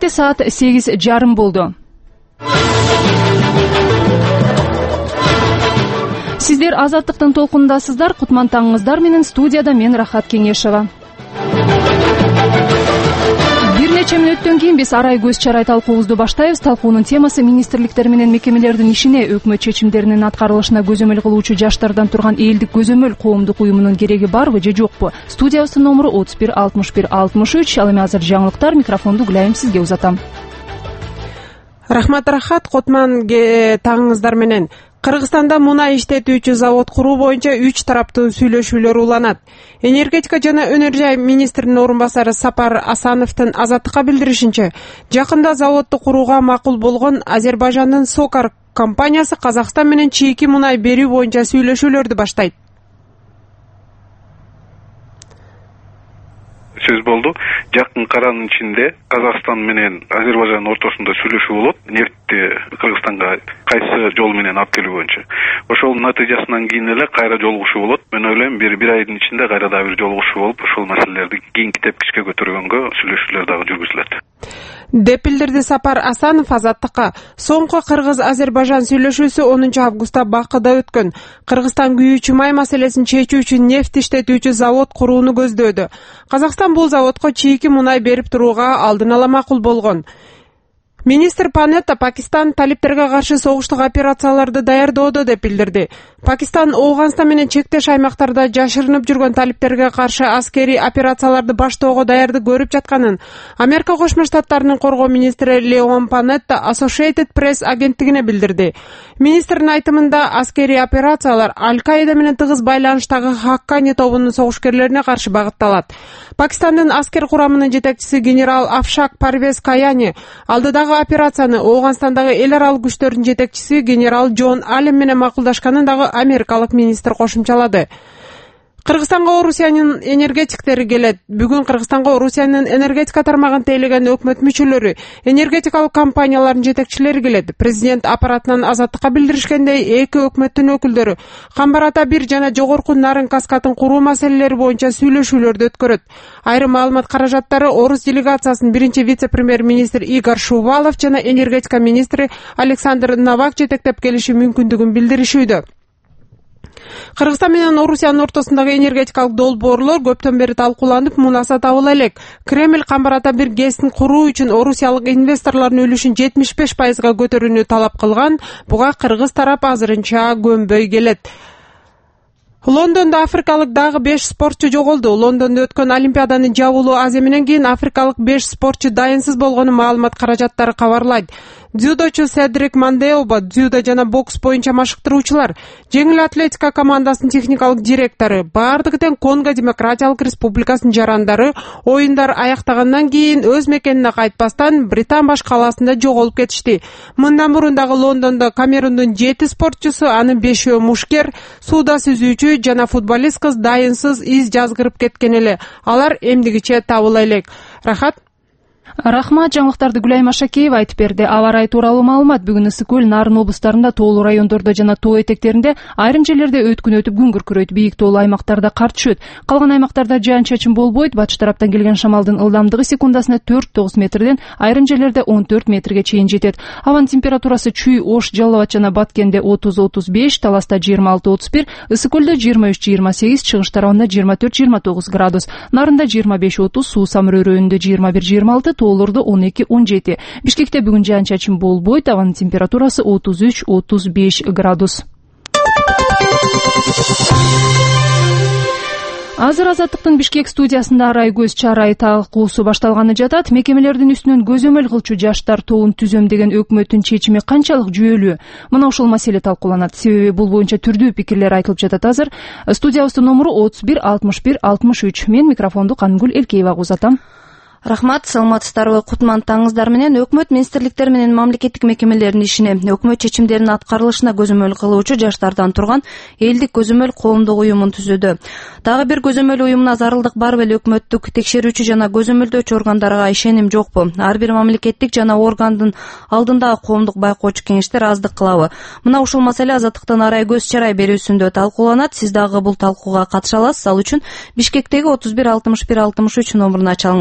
Бишкекте саат 8:30 болду. Сиздер Азаттыктын толкундасыздар. Кутман таңыңыздар менен студияда мен Рахат Кеңешова. Бир нече мүнөттөн кийин биз арай көз чарай талкуубузду баштайбыз. Талкуунун темасы министрликтер менен мекемелердин ишине, өкмөт чечимдеринин аткарылышына көзөмөл кылуучу жаштардан турган элдик көзөмөл коомдук уюмунун кереги барбы же жокпу? Студиябыздын номуру 31 61 63. Ал эми азыр жаңылыктар, микрофонду Гүлайым сизге узатам. Рахмат Рахат, Кутман таңыңыздар менен. Кыргызстанда мунай иштетүүчү завод куруу боюнча 3 тараптуу сүйлөшүүлөр уланат. Энергетика жана өнөр жай министринин орун басары Сапар Асановдун Азаттыкка билдиришинче, жакында заводду курууга макул болгон Азербайжандын Сокар компаниясы Казакстан менен чийки мунай берүү боюнча сүйлөшүүлөрдү баштайт. Сөз болду. Жакын каранын ичинде Казакстан менен Азербайжандын ортосунда сүйлөшүү болот. Нефтти Кыргызстанга кайсы жол менен алып келүү боюнча. Ошол натыйжасынан кийин эле кайра жолугушуу болот. Мен ойлойм, бир айдын ичинде кайра да бир жолугушуу болуп, ошол маселелерди кийинки тепкичке көтөргөнгө сүйлөшүүлөр дагы жүргүзүлөт. Деп билдирди Сапар Асанов Азаттыкка. Соңку Кыргыз-Азербайжан сүйлөшүүсү 10 августта Бакыда өткөн. Кыргызстан күйүүчү май маселесин чечүү үчүн нефть иштетүүчү завод курууну көздөөдү. Казакстан бул заводко чийки мунай берип турууга алдын ала макул болгон. Министр Панетта Пакистан талиптерге каршы согуштук операцияларды даярдоодо деп билдирди. Пакистан Ооганстан менен чектеш аймактарда жашырынып жүргөн талиптерге каршы аскерий операцияларды баштоого даярдык көрүп жатканын Америка Кошмо Штаттарынын коргоо министри Леон Панетта Associated Press агенттигине билдирди. Министрдин айтымында аскерий операциялар Аль-Каида менен тыгыз байланыштагы Хаккани тобунун согушкерлерине каршы багытталат. Пакистандын аскер курамынын жетекчиси генерал Афшак Парвез Каяни алдыдагы операцияны Ооганстандагы эл аралык күчтөрдүн жетекчиси генерал Джон Аллен менен макулдашканын дагы америкалык министр кошумчалады. Кыргызстанга Орусиянын энергетиктери келет. Бүгүн Кыргызстанга Орусиянын энергетика тармагын тейлеген өкмөт мүчөлөрү, энергетикалык компаниялардын жетекчилери келет. Президент аппаратынан Азаттыкка билдиришкендей, эки өкмөттүн өкүлдөрү Камбар Ата 1 жана Жогорку Нарын каскатын куруу маселелери боюнча сүйлөшүүлөрдү өткөрөт. Айрым маалымат каражаттары Орус делегациясынын биринчи вице-премьер-министр Игорь Шувалов жана энергетика министри Александр Новак жетектеп келиши мүмкүндүгүн билдиришүүдө. Кыргызстан менен Орусиянын ортосундагы энергетикалык долбоорлор көптөн бери талкууланып, мунаса табыла элек. Кремль Камбар Ата 1 ГЭСин куруу үчүн орусиялык инвесторлордун үлүшүн 75%га көтөрүүнү талап кылган. Буга кыргыз тарап азырынча көнбөй келет. Лондондо африкалык дагы 5 спортчу жоголду. Лондондо өткөн Олимпиаданын жабылуу аземинен кийин африкалык 5 спортчу дайынсыз болгону маалымат каражаттары кабарлайт. Дзюдочу Седрик Манделба, дзюдо жана бокс боюнча машыктыруучулар, жеңил атлетика командасынын техникалык директору, бардыгы тең Конго Демократиялык Республикасынын жарандары оюндар аяктагандан кийин өз мекенине кайтпастан Британ баш калаасында жоголуп кетишти. Мындан мурун дагы Лондондо Камерундун 7 спортчусу, анын 5-өө мушкер, сууда сүзүүчү жана футболист кыз дайынсыз из жазгырып кеткен эле. Алар эмдигиче табыла элек. Рахат. Рахмат, жаңылыктарды Гүлайым Ашакеева айтып берди. Аба ырайы тууралуу маалымат. Бүгүн Ысык көл, Нарын облустарында, тоолуу райондордо жана тоо этектеринде айрым жерлерде өткүн өтүп күн күркүрөйт. Бийик тоолуу аймактарда кар түшөт. Калган аймактарда жаан-чачын болбойт. Батыш тараптан келген шамалдын ылдамдыгы секундасына 4-9 метрден айрым жерлерде 14 метрге чейин жетет. Абанын температурасы Чүй, Ош, Жалал Абад жана Баткенде 30-35, Таласта 26-31, Ысык көлдө 23-28, Чыгыш тарабында 24-29 градус, Нарында 25-30, Суу Самыр өрөөнүндө 21-26, тоолордо 12-17. Бишкекте бүгүн жаан-чачын болбойт. Абанын температурасы 33-35 градус. Азыр Азаттыктын Бишкек студиясында арай көз чарай талкуусу башталганы жатат. Мекемелердин үстүнөн көзөмөл кылчу жаштар тобун түзөм деген өкмөттүн чечими канчалык жүйөлүү? Мына ушул маселе талкууланат. Себеби бул боюнча түрдүү пикирлер айтылып жатат азыр. Студиябыздын номуру 31 61 63. Мен микрофонду Кангүл Элкеевага узатам. Рахмат, саламатсыздарбы? Кутман таңыңыздар менен өкмөт министрликтер менен мамлекеттик мекемелердин ишине, өкмөт чечимдеринин аткарылышына көзөмөл кылуучу жаштардан турган элдик көзөмөл коомдук уюмун түзүүдө. Дагы бир көзөмөл уюмуна зарылдык бар беле? Өкмөттүк текшерүүчү жана көзөмөлдөөчү органдарга ишеним жокпу? Ар бир мамлекеттик жана органдын алдындагы коомдук байкоочу кеңештер аздык кылабы? Мына ушул маселе Азаттыктын арай көз чарай берүүсүндө талкууланат. Сиз дагы бул талкууга катыша аласыз. Ал үчүн Бишкектеги 31 61 63 номуруна чалыңыз.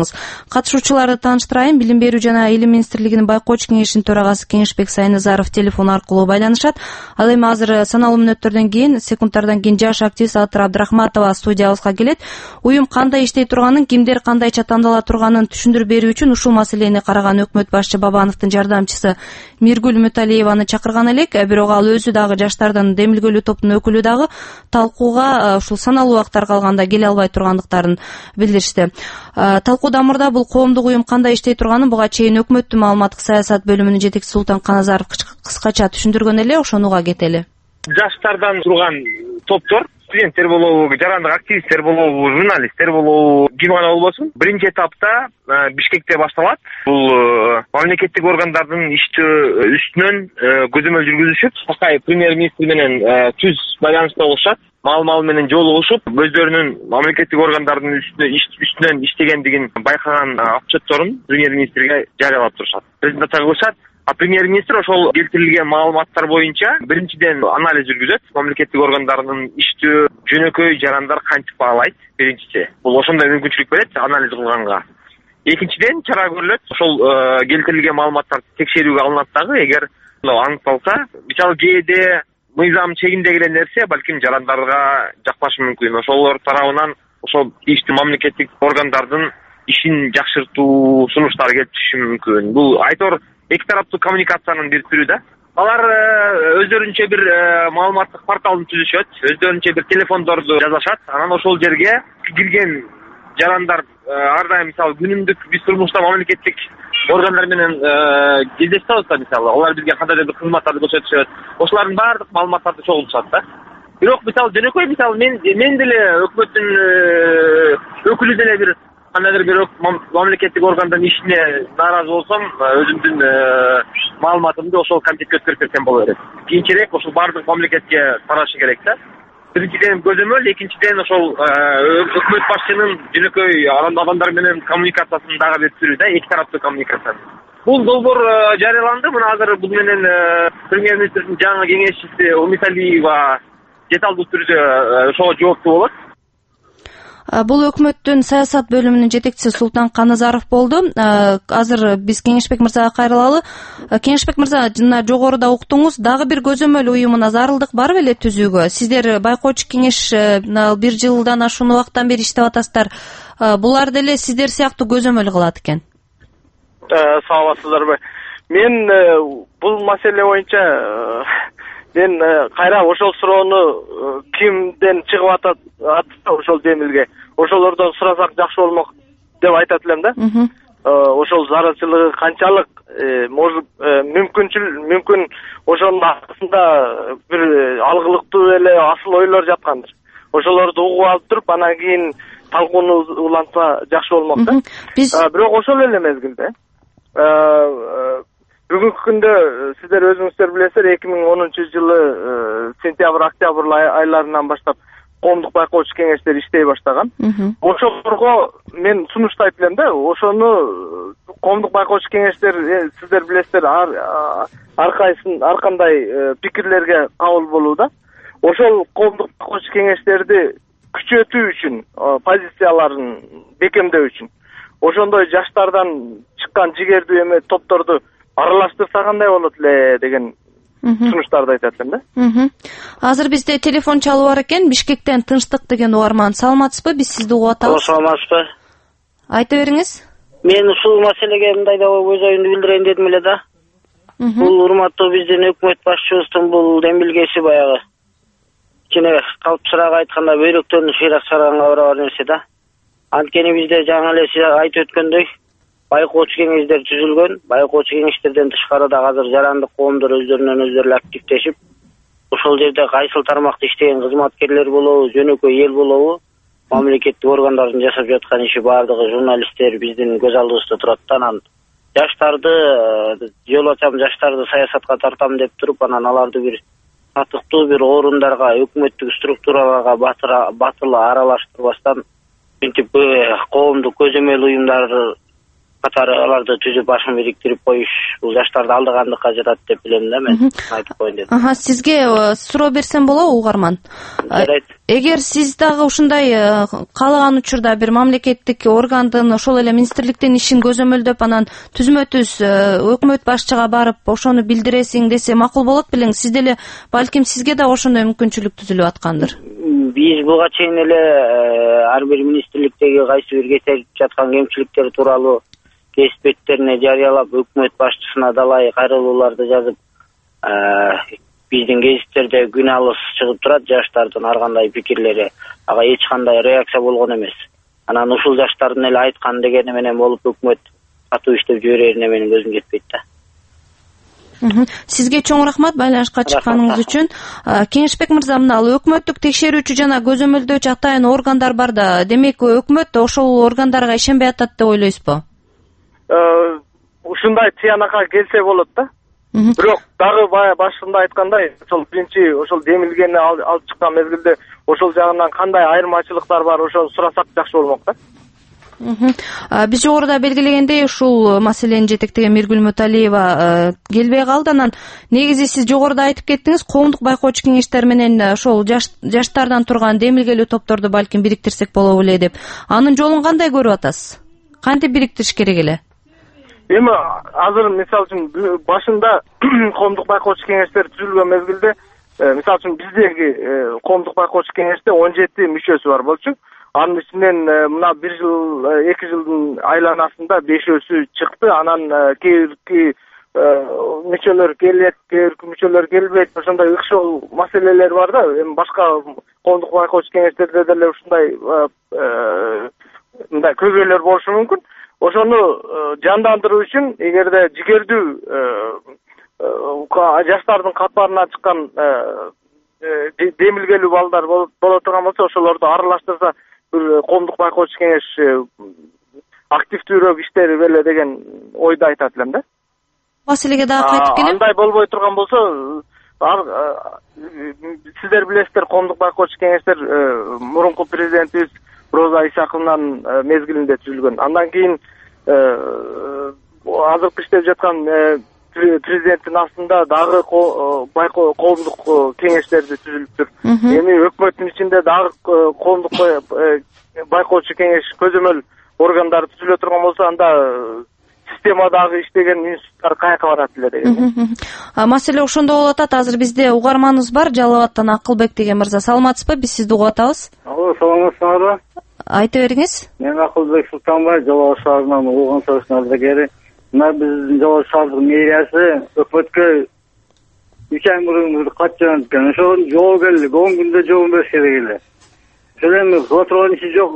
Катышуучуларды тааныштырайын. Билим берүү жана илим министрлигинин байкоочу кеңешинин төрагасы Кеңешбек Сайназаров телефон аркылуу байланышат. Ал эми азыр саналуу мүнөттөрдөн кийин, секундтардан кийин жаш активист Атыр Абдрахматова студиябызга келет. Уюм кандай иштей турганын, кимдер кандайча тандала турганын түшүндүрүп берүү үчүн ушул маселени караган өкмөт башчы Бабановдун жардамчысы Миргүл Муталиеваны чакырган элек. Бирок ал өзү дагы жаштардан демилгелүү топтун өкүлү дагы талкууга ушул саналуу убакыттар калганда келе албай тургандыктарын билдиришти. Талкууда мурда бул коомдук уюм кандай иштей турганын буга чейин өкмөттүн маалыматтык саясат бөлүмүнүн жетекчиси Султан Каназаров кыскача түшүндүргөн эле, ошонуга кетели. Жаштардан турган топтор, студенттер болобу, жарандык активисттер болобу, журналисттер болобу, ким гана болбосун, биринчи этапта Бишкекте башталат. Бул мамлекеттик органдардын иштөө үстүнөн көзөмөл жүргүзүшүп, Такай премьер-министр менен түз байланышта болушат. Маал менен жолугушуп, өздөрүнүн мамлекеттик органдардын үстүнөн иштегендигин байкаган отчетторун премьер-министрге жарыялап турушат. Презентация кылышат. А премьер-министр ошол келтирилген маалыматтар боюнча биринчиден анализ жүргүзөт. Мамлекеттик органдардын иштөө жөнөкөй жарандар кантип баалайт? Биринчиси. Бул ошондой мүмкүнчүлүк берет анализ кылганга. Экинчиден чара көрүлөт. Ошол келтирилген маалыматтар текшерүүгө алынат дагы. Эгер аныкталса, мисалы кээде мыйзам чегинде келе нерсе балким жарандарга жакпашы мүмкүн. Ошолор тарабынан ошол тийиштүү мамлекеттик органдардын ишин жакшыртуу сунуштар келип түшүшү мүмкүн. Бул айтор эки тараптуу коммуникациянын бир түрү да. Алар өздөрүнчө бир маалыматтык порталын түзүшөт, өздөрүнчө бир телефондорду жазышат. Анан ошол жерге кирген жарандар ар дайым мисалы күнүмдүк биз турмушта мамлекеттик органдар менен кездешип атабыз, мисалы алар бизге кандайдыр бир кызматтарды көрсөтүшөт. Ошолардын баардык маалыматтарды чогултушат да. Бирок мисалы жөнөкөй мисалы мен деле өкмөттүн өкүлү деле бир кандайдыр бир мамлекеттик органдын ишине нааразы болсом, өзүмдүн маалыматымды ошол комитетке өткөрүп берсем боло берет. Кийинчерээк ошол баардык мамлекетке тарашы керек да. Биринчиден көзөмөл, экинчиден ошол өкмөт башчынын жөнөкөй адамдар менен коммуникациясынын дагы бир түрү да, эки тараптуу коммуникация. Бул долбоор жарыяланды. Мына азыр бул менен премьер-министрдин жаңы кеңешчиси Умит Алиева деталдуу түрдө ошого жооптуу болот. Бул өкмөттүн саясат бөлүмүнүн жетекчиси Султан Каназаров болду. Азыр биз Кеңешбек мырзага кайрылалы. Кеңешбек мырза, жана жогоруда уктуңуз, дагы бир көзөмөл уюмуна зарылдык бар беле түзүүгө? Сиздер байкоочу кеңеш бир жылдан ашуун убакыттан бери иштеп атасыздар. Булар деле сиздер сыяктуу көзөмөл кылат экен. Саламатсыздарбы? Мен бул маселе боюнча мен кайра ошол суроону кимден чыгып атат ошол демилге, ошолордон сурасак жакшы болмок деп айтат элем да. Ошол зарылчылыгы канчалык мүмкүн ошонун аркасында бир алгылыктуу эле асыл ойлор жаткандыр. Ошолорду угуп алып туруп, анан кийин талкууну улантса жакшы болмок да. Бирок ошол эле мезгилде бүгүнкү күндө сиздер өзүңүздөр билесиздер, 2010-жылы сентябрь, октябрь айларынан баштап коомдук байкоочу кеңештер иштей баштаган. Ошолорго мен сунуштайт элем да, ошону коомдук байкоочу кеңештер сиздер билесиздер ар кандай пикирлерге кабыл болууда. Ошол коомдук байкоочу кеңештерди күчөтүү үчүн, позицияларын бекемдөө үчүн ошондой жаштардан чыккан жигердүү эме топторду аралаштырса кандай болот эле деген сунуштарды айтат элем да. Азыр бизде телефон чалуу бар экен. Бишкектен Тынчтык деген угарман. Саламатсызбы? Биз сизди угуп атабыз. Саламатсызбы? Айта бериңиз. Мен ушул маселеге мындай да өз оюмду билдирейин дедим эле да. Бул урматтуу биздин өкмөт башчыбыздын бул демилгеси баягы кичине калпсыраак айтканда бөйрөктөрүн шыйрак чыгарганга барабар нерсе да. Анткени бизде жаңы эле сиз айтып өткөндөй байкоочу кеңештер түзүлгөн. Байкоочу кеңештерден тышкары да азыр жарандык коомдор өздөрүнөн өздөрү активдешип, ошол жерде кайсыл тармакта иштеген кызматкерлер болобу, жөнөкөй эл болобу, мамлекеттик органдардын жасап жаткан иши баардыгы журналисттер биздин көз алдыбызда турат да. Анан жаштарды жол ачам, жаштарды саясатка тартам деп туруп, анан аларды бир татыктуу бир орундарга, өкмөттүк структураларга батыл аралаштырбастан, мынтип коомдук көзөмөл уюмдар катары аларды түзүп башын бириктирип коюш бул жаштарды алдагандыкка жатат деп билем да мен айтып коеюн дедим. Сизге суроо берсем болобу угарман? Жарайт. Эгер сиз дагы ушундай каалаган учурда бир мамлекеттик органдын ошол эле министрликтин ишин көзөмөлдөп анан түзмө түз өкмөт башчыга барып ошону билдиресиң десе макул болот белең. Сиз деле балким сизге да ошондой мүмкүнчүлүк түзүлүп аткандыр. Биз буга чейин эле ар бир министрликтеги кайсы бир кетирип жаткан кемчиликтер тууралуу кесип беттерине жарыялап өкмөт башчысына далай кайрылууларды жазып биздин гезиттерде күн алыс чыгып турат. Жаштардын ар кандай пикирлери ага эч кандай реакция болгон эмес. Анан ушул жаштардын эле айткан дегени менен болуп өкмөт катуу иштеп жиберерине менин көзүм жетпейт да. Сизге чоң рахмат байланышка чыкканыңыз үчүн. Кеңешбек мырза, мына өкмөттүк текшерүүчү жана көзөмөлдөөчү атайын органдар бар да, демек өкмөт ошол органдарга ишенбей атат деп ойлойсузбу? Ушундай тыянакка келсе болот да. Бирок дагы башында айткандай, ошол биринчи ошол демилгени алып чыккан мезгилде ошол жагынан кандай айырмачылыктар бар ошону сурасак жакшы болмок да. Биз жогоруда белгилегендей ушул маселени жетектеген Миргүл Муталиева келбей калды. Анан негизи сиз жогоруда айтып кеттиңиз, коомдук байкоочу кеңештер менен ошол жаштардан турган демилгелүү топторду балким бириктирсек болобу эле деп. Анын жолун кандай көрүп атасыз? Кантип бириктириш керек эле? Эми азыр мисалы үчүн башында коомдук байкоочу кеңештер түзүлгөн мезгилде мисалы үчүн биздеги коомдук байкоочу кеңеште 17 мүчөсү бар болчу. Анын ичинен мына 1 жыл 2 жылдын айланасында 5-өсү чыкты. Анан кээ мүчөлөр келет, кээ мүчөлөр келбейт. Ошондой ыкшоо маселелер бар да. Эми башка коомдук байкоочу кеңештерде деле ушундай мындай көйгөйлөр болушу мүмкүн. Ошону жандандыруу үчүн эгерде жигердүү жаштардын катарына чыккан демилгелүү балдар боло турган болсо, ошолорду аралаштырса бир коомдук байкоочу кеңеш активдүүрөөк иштери беле деген ойду айтат элем да. Маселеге дагы кайтып келем. Андай болбой турган болсо, сиздер билесиздер, коомдук байкоочу кеңештер мурунку президентибиз Роза Исаковнан мезгилинде түзүлгөн. Андан кийин азыркы иштеп жаткан президенттин астында дагы коомдук кеңештерди түзүлүптүр. Эми өкмөттүн ичинде дагы коомдук байкоочу кеңеш көзөмөл органдары түзүлө турган болсо, анда системадагы иштеген институттар каяка барат эле деген. Маселе ошондо болуп атат. Азыр бизде угарманыбыз бар, Жалал Абадтан Акылбек деген мырза. Саламатсызбы? Биз сизди угуп атабыз. Алло, саламатсызбы? Айта бериңиз. Мен Акылбек Султанбай, Жалал Абад шаарынан улган союштун ардагери. Мына биздин Жалал Абад шаардык мэриясы өкмөткө 3 ай мурун кат жөнөткөн. Ошол жоопкерчилик 10 күндө жооп бериш керек эле. Ошол эми кыла турган иши жок.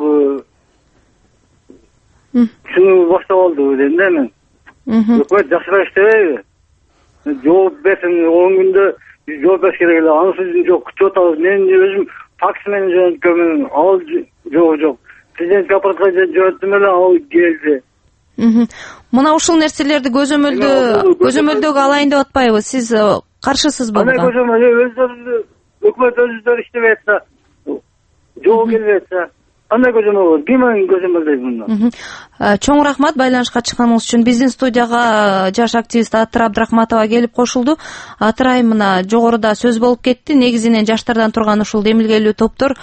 Шуну баштап алды дедим да мен. Өкмөт жакшыраак иштебейби? Жооп берсин, 10 күндө жооп бериш керек эле. Анысы жок, күтүп атабыз. Мен өзүм такси менен жөнөткөмүн, ал жок. Президент аппаратка жөнөттүм эле, ал келди. Мына ушул нерселерди көзөмөлдөгө алайын деп атпайбы? Сиз каршысызбы буга? Аны көзөмөлдө өкмөт өзү иштебей атса, жооп келбей атса, кандай көзөмөл? Ким көзөмөлдөйт муну? Чоң рахмат байланышка чыкканыңыз үчүн. Биздин студияга жаш активист Атыр Абдрахматова келип кошулду. Атырай, мына жогоруда сөз болуп кетти. Негизинен жаштардан турган ушул демилгелүү топтор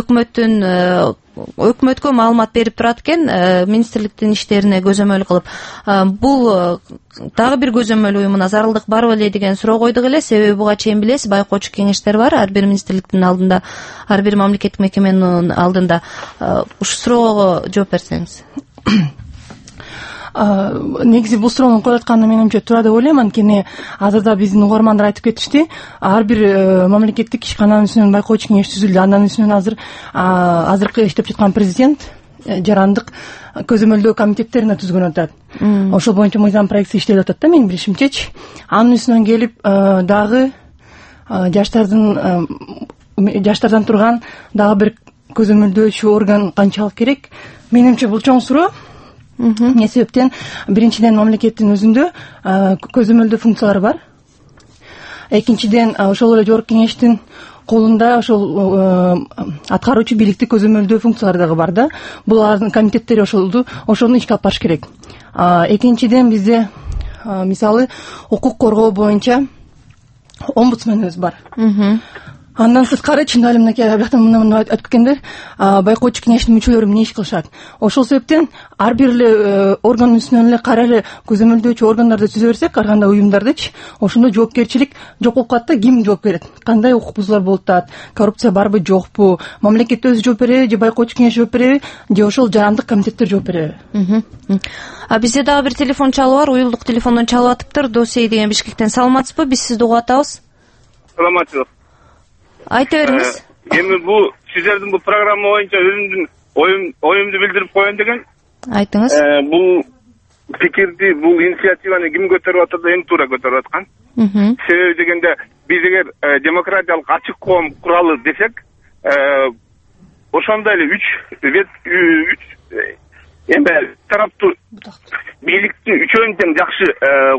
өкмөткө маалымат берип турат экен, министрликтин иштерине көзөмөл кылып. Бул дагы бир көзөмөл уюмуна зарылдык барбы эле деген суроо койдук эле. Себеби буга чейин билесиз, байкоочу кеңештер бар ар бир министрликтин алдында, ар бир мамлекеттик мекеменин алдында. Ушул суроого жооп берсеңиз. Негизи бул суроону коюп атканы менимче туура деп ойлойм. Анткени азырда биздин угармандар айтып кетишти. Ар бир мамлекеттик ишкананын үстүнөн байкоочу кеңеш түзүлдү. Андан үстүнөн азыркы иштеп жаткан президент жарандык көзөмөлдөө комитеттерине түзгөн атат. Ошол боюнча мыйзам проекти иштелип атат да, менин билишимчечи. Анын үстүнөн келип дагы жаштардан турган дагы бир көзөмөлдөөчү орган канчалык керек? Менимче бул чоң суроо. Эмне себептен? Биринчиден, мамлекеттин өзүндө көзөмөлдөө функциялары бар. Экинчиден, ошол эле жогорку кеңештин колунда ошол аткаруучу бийликти көзөмөлдөө функциялары дагы бар да. Бул алардын комитеттери ошону ишке алып барыш керек. Экинчиден бизде мисалы укук коргоо боюнча омбудсменибиз бар. Андан сырткары чын эле мынакей бияктан мына айтып кеткендер, байкоочу кеңештин мүчөлөрү эмне иш кылышат. Ошол себептен ар бир эле органдын үстүнөн эле кайра эле көзөмөлдөөчү органдарды түзө берсек, ар кандай уюмдардычы, ошондо жоопкерчилик жок болуп калат да. Ким жооп берет? Кандай укук бузуулар болуп атат? Коррупция барбы, жокпу? Мамлекет өзү жооп береби же байкоочу кеңеш жооп береби же ошол жарандык комитеттер жооп береби? Бизде дагы бир телефон чалуу бар. Уюлдук телефондон чалып атыптыр. Досей деген Бишкектен. Саламатсызбы? Биз сизди угуп атабыз. Саламатсызбы. Айта бериңиз. Эми бул сиздердин бул программа боюнча өзүмдүн оюмду билдирип коеюн деген. Айтыңыз. Бул пикирди, бул инициативаны ким көтөрүп атат? Эң туура көтөрүп аткан. Себеби дегенде биз эгер демократиялык ачык коом куралы десек, ошондой эле үч тараптуу бийликти үчөөнүн тең жакшы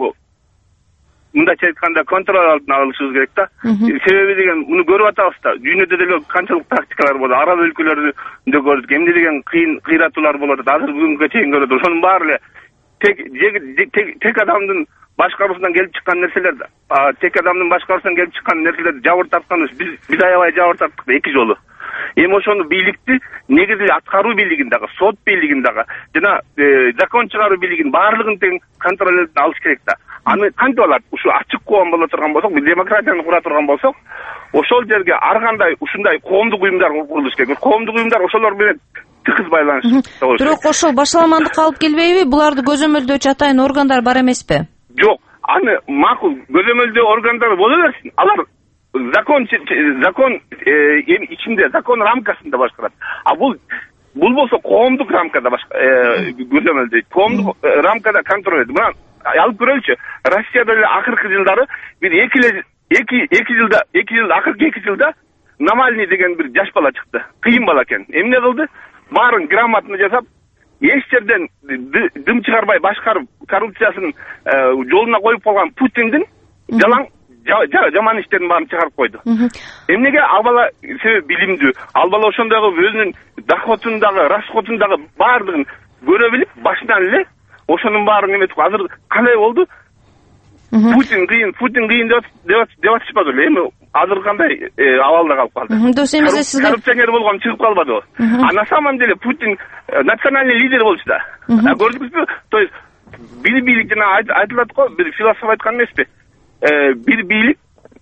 мындайча айтканда контроль алтына алышыбыз керек да. Себеби деген муну көрүп атабыз да. Дүйнөдө деле канчалык практикалар болду. Араб өлкөлөрүндө көрдүк. Эмне деген кыйын кыйратуулар болот. Азыр бүгүнгө чейин көрөт. Ошонун баары эле тек адамдын башкаруусунан келип чыккан нерселер да. Тек адамдын башкаруусунан келип чыккан нерселерди жабыр тартканбыз. Биз аябай жабыр тарттык да 2 жолу. Эми ошону бийликти негизи аткаруу бийлигин дагы, сот бийлигин дагы жана закон чыгаруу бийлигин баардыгын тең контролдо алыш керек да. Аны кантип алат? Ушу ачык коом боло турган болсок, демократияны кура турган болсок, ошол жерге ар кандай ушундай коомдук уюмдар курулуш керек. Коомдук уюмдар ошолор менен тыгыз байланышта болуш керек. Бирок ошол башаламандыкка алып келбейби? Буларды көзөмөлдөөчү атайын органдар бар эмеспи? Жок, аны макул көзөмөлдөө органдары боло берсин. Алар закон ичинде, закон рамкасында башкарат. Бул болсо коомдук рамкада көзөмөлдөйт. Коомдук рамкада контроль этет. Мына алып көрөлүчү. Россияда эле акыркы жылдары бир 2 жылда акыркы 2 жылда Навальный деген бир жаш бала чыкты. Кыйын бала экен. Эмне кылды? Баарын грамотно жасап, эч жерден дым чыгарбай башкарып, коррупциясын жолуна коюп койгон Путиндин жалаң жаман иштерин баарын чыгарып койду. Эмнеге? Ал бала себеби билимдүү. Ал бала ошондогу өзүнүн доходун дагы, расходун дагы баардыгын көрө билип, башынан эле ошонун баарын эметип, азыр кандай болду? Путин кыйын деп атышпады эле. Эми азыр кандай абалда калып калды? Досемиз сизге коррупционер болгон чыгып калбадыбы? На самом деле Путин национальный лидер болчу да. Көрдүңүзбү? То есть бир бийлик жана айтылат го, бир философ айткан эмеспи? Бир бийлик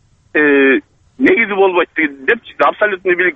негизи болбойт деп, абсолютный бийлик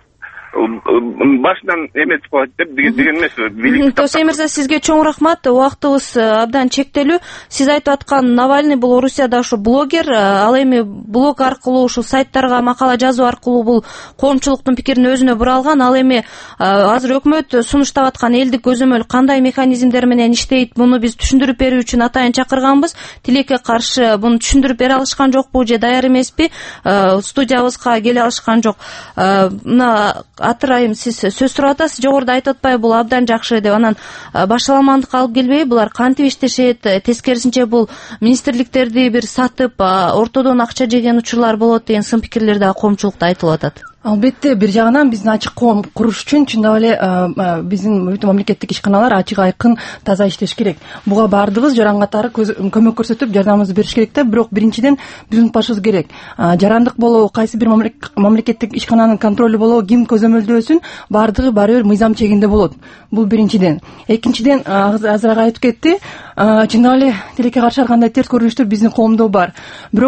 башынан эметип коет деп деген эмес. Досей мырза, сизге чоң рахмат. Убактыбыз абдан чектелүү. Сиз айтып аткан Навальный бул Орусияда ушу блогер, ал эми блог аркылуу, ушу сайттарга макала жазуу аркылуу бул коомчулуктун пикирин өзүнө буралган. Ал эми азыр өкмөт сунуштап аткан элдик көзөмөл кандай механизмдер менен иштейт, буну биз түшүндүрүп берүү үчүн атайын чакырганбыз. Тилекке каршы буну түшүндүрүп бере алышкан жокпу же даяр эмеспи? Студиябызга келе алышкан жок. Мына Атырайым, сиз сөз сурап атасыз, жогоруда айтып атпайбы, бул абдан жакшы деп, анан башаламандыкка алып келбейби? Булар кантип иштешет? Тескерисинче бул министрликтерди бир сатып, ортодон акча жеген учурлар болот деген сын пикирлер дагы коомчулукта айтылып атат. Албетте, бир жагынан биздин ачык коом куруш үчүн чындап эле биздин бүтүн мамлекеттик ишканалар ачык айкын таза иштеш керек. Буга баардыгыбыз жаран катары көмөк көрсөтүп, жардамыбызды бериш керек да. Бирок биринчиден биз унутпашыбыз керек. Жарандык болобу, кайсы бир мамлекеттик ишкананын контролу болобу, ким көзөмөлдөөсүн, баардыгы баары бир мыйзам чегинде болот. Бул биринчиден. Экинчиден, азыраак айтып кетти, чындап эле тилекке каршы ар кандай терс көрүнүштөр биздин коомдо бар. Бирок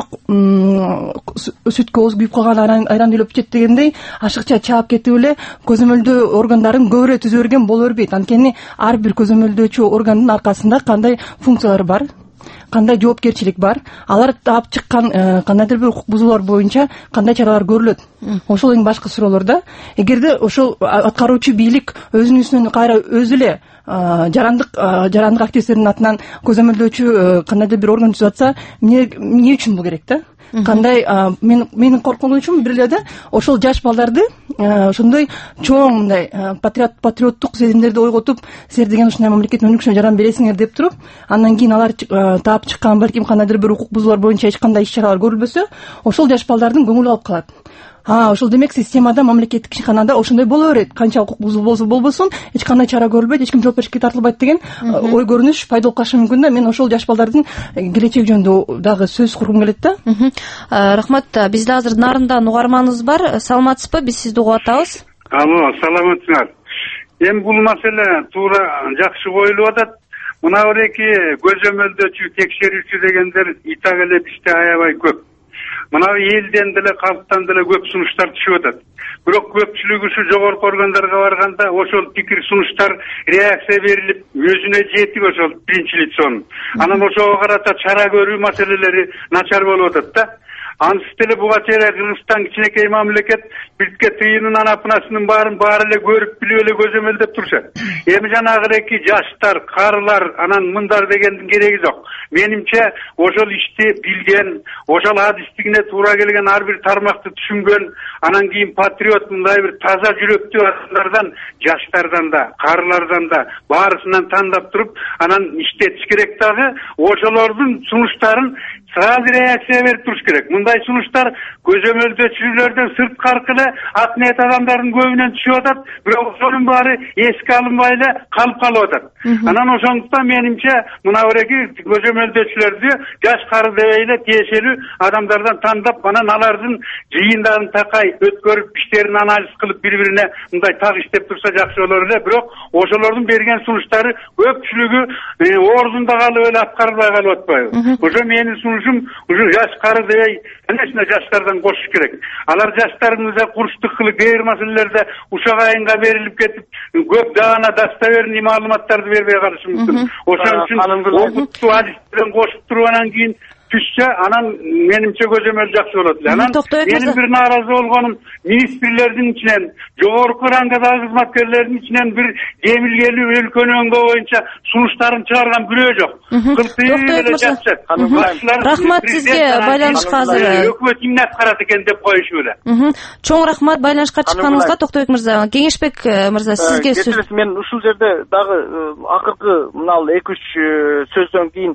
сүткө ооз күйүп калган айран үйлөп ичет дегендей, ашыкча чаап кетип эле көзөмөлдөө органдарын көбүрөөк түзө берген боло бербейт. Анткени ар бир көзөмөлдөөчү органдын аркасында кандай функциялар бар, кандай жоопкерчилик бар, алар таап чыккан кандайдыр бир укук бузуулар боюнча кандай чаралар көрүлөт. Ошол эң башкы суроолор да. Эгерде ошол аткаруучу бийлик өзүнүн үстүнөн кайра өзү эле жарандык активисттердин атынан көзөмөлдөөчү кандайдыр бир орган түзүп атса, эмне үчүн бул керек да? Кандай менин коркунучум бир эле да, ошол жаш балдарды ошондой чоң мындай патриоттук сезимдерди ойготуп, силер деген ушундай мамлекеттин өнүгүшүнө жардам бересиңер деп туруп, андан кийин алар таап чыккан балким кандайдыр бир укук бузуулар боюнча эч кандай иш чаралар көрүлбөсө, ошол жаш балдардын көңүлү алып калат. Ошол демек системада, мамлекеттик ишканада ошондой боло берет. Канча укук бузуу болсо болбосун, эч кандай чара көрүлбөйт, эч ким жоопкерчиликке тартылбайт деген ой көрүнүш пайда болуп калышы мүмкүн да. Мен ошол жаш балдардын келечеги жөнүндө дагы сөз кургум келет да. Рахмат. Бизде азыр Нарындан угарманыбыз бар. Саламатсызбы? Биз сизди угуп атабыз. Алло, саламатсыңар. Эми бул маселе туура жакшы коюлуп атат. Мына бир эки көзөмөлдөөчү, текшерүүчү дегендер итак эле бизде аябай көп. Мына элден деле, калктан деле көп сунуштар түшүп атат. Бирок көпчүлүгү ушу жогорку органдарга барганда ошол пикир, сунуштар реакция берилип, өзүнө жетип ошол биринчи лицонун. Анан ошого карата чара көрүү маселелери начар болуп атат да. Ансыз деле буга чейин Кыргызстан кичинекей мамлекет, биртке тыйынынан апнасынын баары эле көрүп билип эле көзөмөлдөп турушат. Эми жанагы эки жаштар, карылар, анан мындар дегендин кереги жок. Менимче ошол ишти билген, ошол адистигине туура келген ар бир тармакты түшүнгөн, анан кийин патриот мындай бир таза жүрөктүү адамдардан, жаштардан да, карылардан да баарысынан тандап туруп, анан иштетиш керек дагы. Ошолордун сунуштарын сразу реакция берип туруш керек. Мындай сунуштар көзөмөлдөөчүлөрдөн сырткары эле ак ниет адамдардын көбүнөн түшүп атат, бирок ошонун баары эске алынбай эле калып атат. Анан ошондуктан менимче мына бирки көзөмөлдөөчүлөрдү жаш кары дебей эле тиешелүү адамдардан тандап, анан алардын жыйындарын такай өткөрүп, иштерин анализ кылып, бири-бирине мындай так иштеп турса жакшы болор эле. Бирок ошолордун берген сунуштары көпчүлүгү ордунда калып эле аткарылбай калып атпайбы? Ошо менин сунушум ушу жаш кары дебей, конечно, жаштардан кошуш керек. Алар жаштарыбызга курчтук кылып, кээ бир маселелерде ушак айынга берилип кетип, көп даана достоверный маалыматтарды бербей калышы мүмкүн. Ошон үчүн окуттуу адистерден кошуп туруп анан кийин түшсө, анан менимче көзөмөл жакшы болот эле. Анан менин бир нааразы болгонум, министрлердин ичинен, жогорку рангдагы кызматкерлердин ичинен бир демилгелүү өлкөнү өңгөө боюнча сунуштарын чыгарган бирөө жок. Кылтый эле жакшы. Рахмат сизге, байланышка азыр өкмөт эмне аткарат экен деп коюшуп эле. Чоң рахмат байланышка чыкканыңызга, Токтобек мырза. Кеңешбек мырза, сизге сөз. Мен ушул жерде дагы акыркы мына 2-3 сөздөн кийин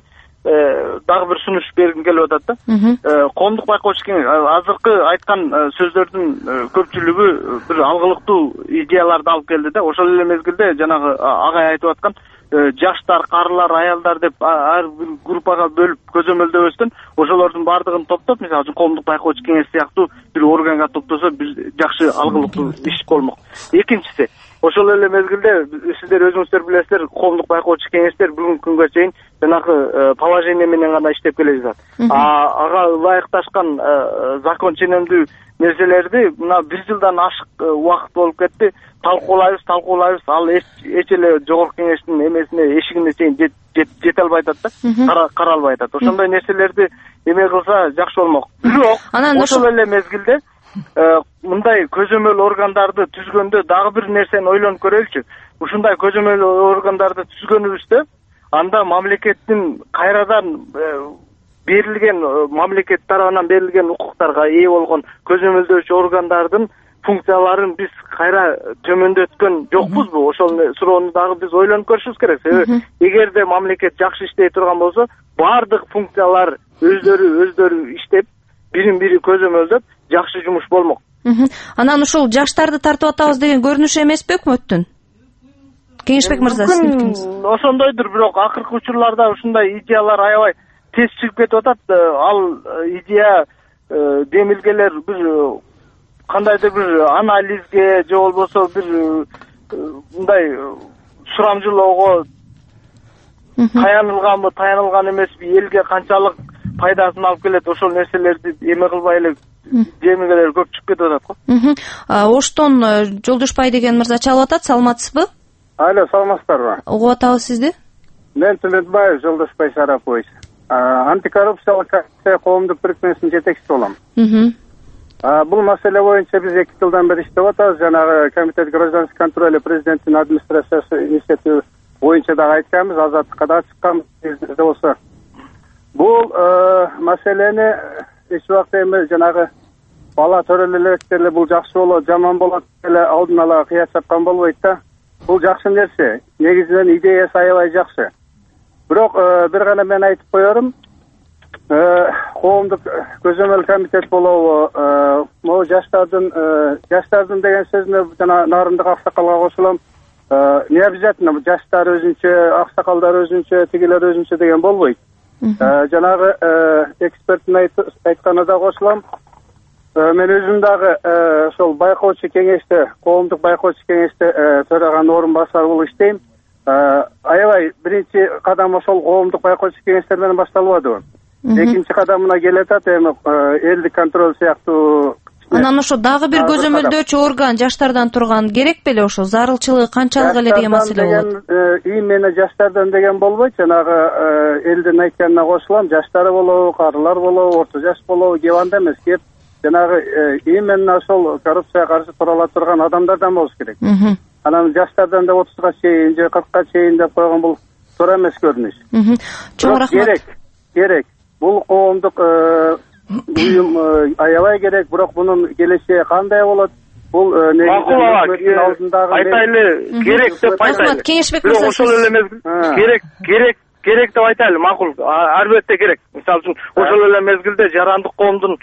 дагы бир сунуш бергим келип атат да. Коомдук байкоочу кеңеш азыркы айткан сөздөрдүн көпчүлүгү бир алгылыктуу идеяларды алып келди да. Ошол эле мезгилде жанагы агай айтып аткан жаштар, карылар, аялдар деп ар бир группага бөлүп көзөмөлдөбөстөн ошолордун баардыгын топтоп, мисалы үчүн коомдук байкоочу кеңеш сыяктуу бир органга топтосо бир жакшы алгылыктуу иш болмок. Экинчиси, ошол эле мезгилде сиздер өзүңүздөр билесиздер, коомдук байкоочу кеңештер бүгүнкү күнгө чейин жанагы положение менен гана иштеп келе жатат. Ага ылайыкташкан закон ченемдүү нерселерди мына 1 жылдан ашык убакыт болуп кетти. Талкуулайбыз, ал эч эле жогорку кеңештин эмесине, эшигине чейин жете албай атат да, каралбай атат. Ошондой нерселерди эме кылса жакшы болмок. Бирок ошол эле мезгилде мындай көзөмөл органдарды түзгөндө дагы бир нерсени ойлонуп көрөлүчү. Ушундай көзөмөл органдарды түзгөнүбүздө анда мамлекеттин кайрадан берилген, мамлекет тарабынан берилген укуктарга ээ болгон көзөмөлдөөчү органдардын функцияларын биз кайра төмөндөткөн жокпузбу? Ошол суроону дагы биз ойлонуп көрүшүбүз керек. Себеби эгерде мамлекет жакшы иштей турган болсо, баардык функциялар өздөрү иштеп, бирин-бири көзөмөлдөп жакшы жумуш болмок. Анан ушул жаштарды тартып атабыз деген көрүнүш эмеспи өкмөттүн? Кеңешбек мырза, сиздин пикириңиз? Ошондойдур, бирок акыркы учурларда ушундай идеялар аябай тез чыгып кетип атат. Ал идея демилгелер бир кандайдыр бир анализге же болбосо бир мындай сурамжылоого таянылганбы, таянылган эмеспи, элге канчалык пайдасын алып келет, ошол нерселерди эме кылбай эле демилгелер көп чыгып кетип атат го. Оштон Жолдошбай деген мырза чалып атат, саламатсызбы? Алло, саламатсыздарбы? Угуп атабыз сизди. Мен Төлөтбаев Жолдошбай Шарапович. Антикоррупциялык комиссия коомдук бирикмесинин жетекчиси болом. Бул маселе боюнча биз 2 жылдан бери иштеп атабыз. Жанагы комитет гражданский контроля президенттин администрациясы инициатива боюнча дагы айтканбыз, азаттыкка дагы чыкканбыз бизде болсо. Бул маселени эч убакта эми жанагы бала төрөлөлөктөр бул жакшы болот, жаман болот эле алдын ала кыя чапкан болбойт да. Бул жакшы нерсе. Негизинен идеясы аябай жакшы. Бирок бир гана мен айтып коерум. коомдук көзөмөл комитет болобу, могу жаштардын деген сөзүнө жана Нарындык аксакалга кошулам. Не обязательно жаштар өзүнчө, аксакалдар өзүнчө, тигилер өзүнчө деген болбойт. Жанагы эксперттин айтканына да кошулам. Мен өзүм дагы ошол байкоочу кеңеште, коомдук байкоочу кеңеште төраган орун басары болуп иштейм. Аябай биринчи кадам ошол коомдук байкоочу кеңештер менен башталбадыбы? Экинчи кадамына келатат, эми элдик контроль сыяктуу. Анан ошо дагы бир көзөмөлдөөчү орган жаштардан турган керек беле, ошо зарылчылыгы канчалык эле деген маселе болот. Именно жаштардан деген болбойт, жанагы элдин айтканына кошулам, жаштары болобу, карылар болобу, орто жаш болобу, кеп анда эмес, кеп жанагы именно ошол коррупцияга каршы тура ала турган адамдардан болуш керек. Анан жаштардан да 30га чейин же 40га чейин деп койгон бул туура эмес көрүнүш. Чоң рахмат. Керек. Бул коомдук уюм аябай керек, бирок мунун келечеги кандай болот? Бул негизи айтайлы, керек деп айтайлы. Кеңешбек мырза, ошол эле мезгилде керек деп айтайлы, макул, албетте керек. Мисалы үчүн, ошол эле мезгилде жарандык коомдун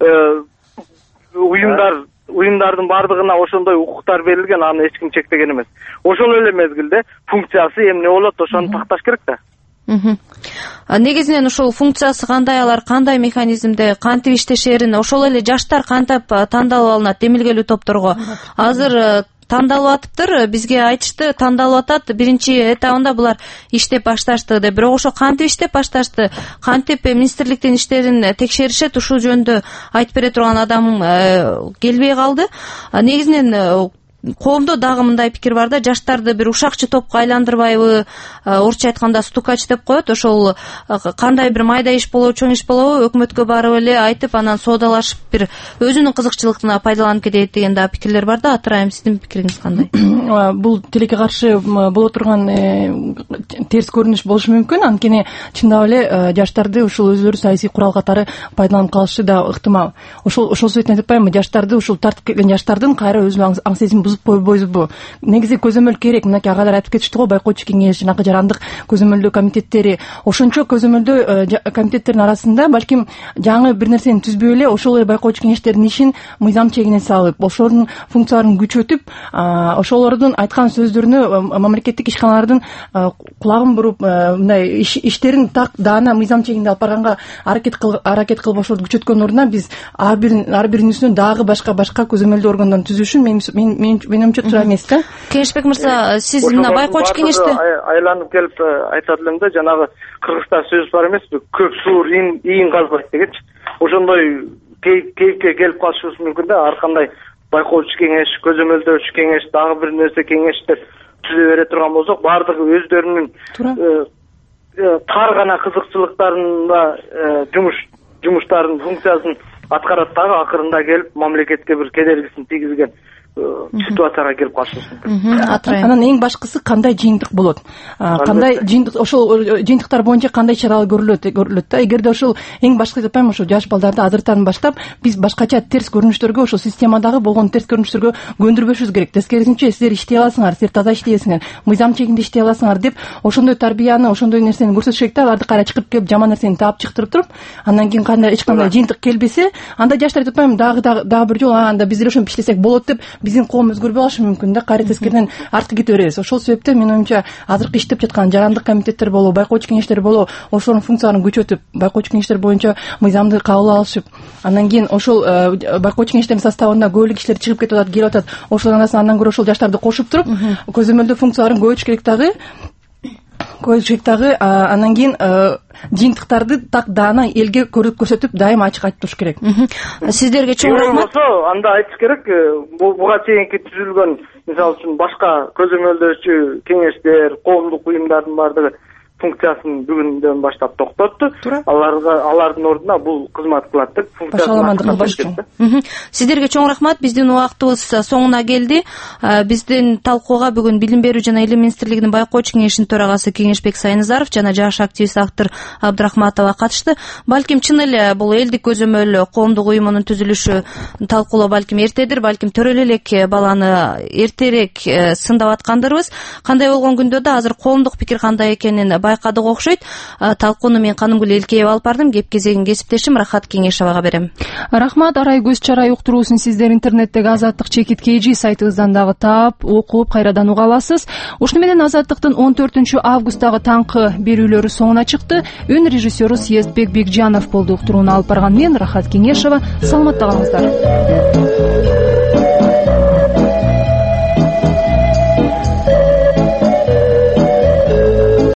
уюмдардын бардыгына ошондой укуктар берилген, аны эч ким чектеген эмес. Ошол эле мезгилде функциясы эмне болот, ошону такташ керек да. Негизинен ошол функциясы кандай, алар кандай механизмде кантип иштешерин, ошол эле жаштар кантип тандалып алынат демилгелүү топторго. Азыр тандалып атыптыр, бизге айтышты, тандалып атат, биринчи этабында булар иштеп башташты деп. Бирок ошо кантип иштеп башташты, кантип министрликтин иштерин текшеришет, ушул жөнүндө айтып бере турган адам келбей калды. Негизинен коомдо дагы мындай пикир бар да, жаштарды бир ушакчы топко айландырбайбы, орусча айтканда стукач деп коет, ошол кандай бир майда иш болобу, чоң иш болобу, өкмөткө барып эле айтып, анан соодалашып бир өзүнүн кызыкчылыгына пайдаланып кетет деген да пикирлер бар да. Атырайым, сиздин пикириңиз кандай? Бул тилекке каршы боло турган терс көрүнүш болушу мүмкүн, анткени чындап эле жаштарды ушул өзүлөрү саясий курал катары пайдаланып калышы да ыктымал. Ошол себептен айтып атпаймынбы, жаштарды ушул тартып келген жаштардын кайра өзүнүн аң сезимин бузуп койбойбузбу? Негизи көзөмөл керек. Мынакей агалар айтып кетишти го, байкоочу кеңеш, жанагы жарандык көзөмөлдөө комитеттери. Ошончо көзөмөлдөө комитеттердин арасында балким жаңы бир нерсени түзбөй эле ошол эле байкоочу кеңештердин ишин мыйзам чегине салып, ошолордун функцияларын күчөтүп, ошолордун айткан сөздөрүнө мамлекеттик ишканалардын кулагын буруп, мындай иштерин так даана мыйзам чегинде алып барганга аракет кылып ошолорду күчөткөн ордуна биз ар биринин үстүнө дагы башка көзөмөлдөө органдарын түзүшүн менимче туура эмес да. Кеңешбек мырза, сиз мына байкоочу кеңеште айланып келип айтат элем да, жанагы Кыргызда сөз бар эмеспи, көк суур ийин казбайт дегенчи. Ошондой кейипке келип калышыбыз мүмкүн да. Ар кандай байкоочу кеңеш, көзөмөлдөөчү кеңеш, дагы бир нерсе кеңеш деп түзө бере турган болсок, бардыгы өздөрүнүн тар гана кызыкчылыктарында жумуштарын, функциясын аткарат дагы, акырында келип мамлекетке бир кедергисин тийгизген ситуацияга келип калышыбыз мүмкүн. Анан эң башкысы кандай жыйынтык болот? Кандай жыйынтык, ошол жыйынтыктар боюнча кандай чаралар көрүлөт да? Эгерде ошол эң башкы деп атпаймынбы, ошо жаш балдарды азыртан баштап биз башкача терс көрүнүштөргө, ошол системадагы болгон терс көрүнүштөргө көндүрбөшүбүз керек. Тескерисинче, силер иштей аласыңар, силер таза иштейсиңер, мыйзам чегинде иштей аласыңар деп ошондой тарбияны, ошондой нерсени көрсөтүш керек да. Аларды кайра чыгып келип жаман нерсени таап чыктырып туруп, андан кийин эч кандай жыйынтык келбесе, анда жаштар деп атпаймынбы, дагы бир жолу анда биздер ошентип иштесек болот деп биздин коом өзгөрбөй калышы мүмкүн да, кайра тескериден артка кете беребиз. Ошол себептен менин оюмча азыркы иштеп жаткан жарандык комитеттер болобу, байкоочу кеңештер болобу, ошолордун функцияларын күчөтүп, байкоочу кеңештер боюнча мыйзамды кабыл алышып, андан кийин ошол байкоочу кеңештердин составында көбүлүк кишилер чыгып кетип атат, келип атат. Ошолордун арасынан андан көрө ошол жаштарды кошуп туруп, көзөмөлдөө функцияларын көбөйтүш керек дагы. Андан кийин жыйынтыктарды так даана элге көрсөтүп, дайыма ачык айтып туруш керек. Сиздерге чоң рахмат. Анда айтыш керек, буга чейинки түзүлгөн, мисалы үчүн башка көзөмөлдөөчү кеңештер, коомдук уюмдардын бардыгы функциясын бүгүндөн баштап токтотту. Алардын ордуна бул кызмат кылат деп функциясын кылбаш үчүн. Сиздерге чоң рахмат. Биздин убактыбыз соңуна келди. Биздин талкууга бүгүн Билим берүү жана Илим министрлигинин байкоочу кеңешинин төрагасы Кеңешбек Сайназаров жана жаш активист Актыр Абдрахматова катышты. Балким чын эле бул элдик көзөмөл коомдук уюмунун түзүлүшү талкуулоо балким эртедир, балким төрөлө элек баланы эртерээк сындап аткандырбыз. Кандай болгон күндө да азыр коомдук пикир кандай экенин байкадык окшойт. Талкууну мен Канымгүл Элкеева алып бардым. Кеп кезегин кесиптешим Рахат Кеңешевага берем. Рахмат. Арай көз чарай уктуруусун сиздер интернеттеги Азаттык чекит KG сайтыбыздан дагы таап, окуп, кайрадан уга аласыз. Ушуну менен Азаттыктын 14 августтагы таңкы берүүлөрү соңуна чыкты. Үн режиссеру Съездбек Бекжанов болду. Уктурууну алып барган мен Рахат Кеңешева. Саламатта калыңыздар.